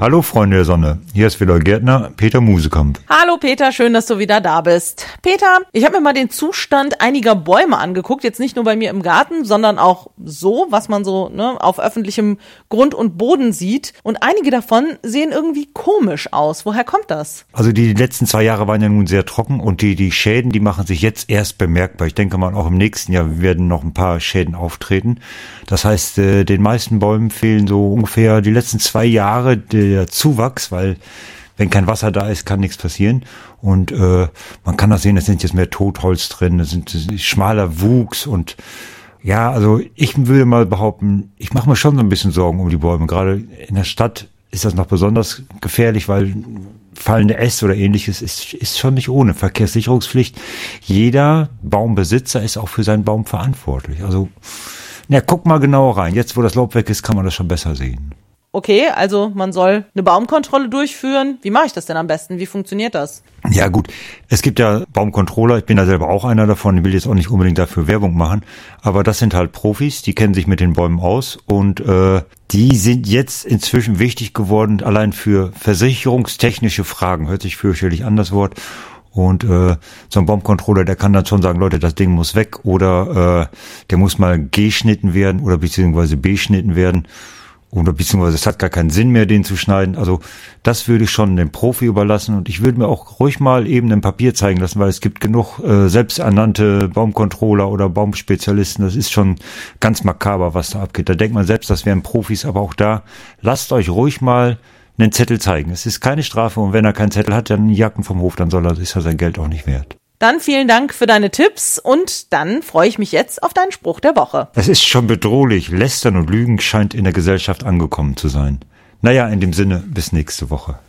Hallo Freunde der Sonne, hier ist wieder Gärtner Peter Musekamp. Hallo Peter, schön, dass du wieder da bist. Peter, ich habe mir mal den Zustand einiger Bäume angeguckt, jetzt nicht nur bei mir im Garten, sondern auch so, was man so auf öffentlichem Grund und Boden sieht. Und einige davon sehen irgendwie komisch aus. Woher kommt das? Also die letzten 2 Jahre waren ja nun sehr trocken und die Schäden, die machen sich jetzt erst bemerkbar. Ich denke mal, auch im nächsten Jahr werden noch ein paar Schäden auftreten. Das heißt, den meisten Bäumen fehlen so ungefähr die letzten 2 Jahre der Zuwachs, weil wenn kein Wasser da ist, kann nichts passieren. Und man kann das sehen, es sind jetzt mehr Totholz drin, es sind schmaler Wuchs und ja, also ich würde mal behaupten, ich mache mir schon so ein bisschen Sorgen um die Bäume. Gerade in der Stadt ist das noch besonders gefährlich, weil fallende Äste oder ähnliches ist schon nicht ohne. Verkehrssicherungspflicht. Jeder Baumbesitzer ist auch für seinen Baum verantwortlich. Also, guck mal genauer rein. Jetzt, wo das Laub weg ist, kann man das schon besser sehen. Okay, also man soll eine Baumkontrolle durchführen. Wie mache ich das denn am besten? Wie funktioniert das? Ja gut, es gibt ja Baumcontroller, ich bin da selber auch einer davon, ich will jetzt auch nicht unbedingt dafür Werbung machen, aber das sind halt Profis, die kennen sich mit den Bäumen aus und die sind jetzt inzwischen wichtig geworden, allein für versicherungstechnische Fragen, hört sich fürchterlich an das Wort. Und so ein Baumcontroller, der kann dann schon sagen, Leute, das Ding muss weg oder der muss mal geschnitten werden oder beziehungsweise beschnitten werden. Oder beziehungsweise es hat gar keinen Sinn mehr, den zu schneiden. Also das würde ich schon dem Profi überlassen. Und ich würde mir auch ruhig mal eben ein Papier zeigen lassen, weil es gibt genug selbsternannte Baumcontroller oder Baumspezialisten. Das ist schon ganz makaber, was da abgeht. Da denkt man selbst, das wären Profis. Aber auch da, lasst euch ruhig mal einen Zettel zeigen. Es ist keine Strafe. Und wenn er keinen Zettel hat, dann jagen vom Hof, dann ist er sein Geld auch nicht wert. Dann vielen Dank für deine Tipps und dann freue ich mich jetzt auf deinen Spruch der Woche. Es ist schon bedrohlich. Lästern und Lügen scheint in der Gesellschaft angekommen zu sein. Naja, in dem Sinne, bis nächste Woche.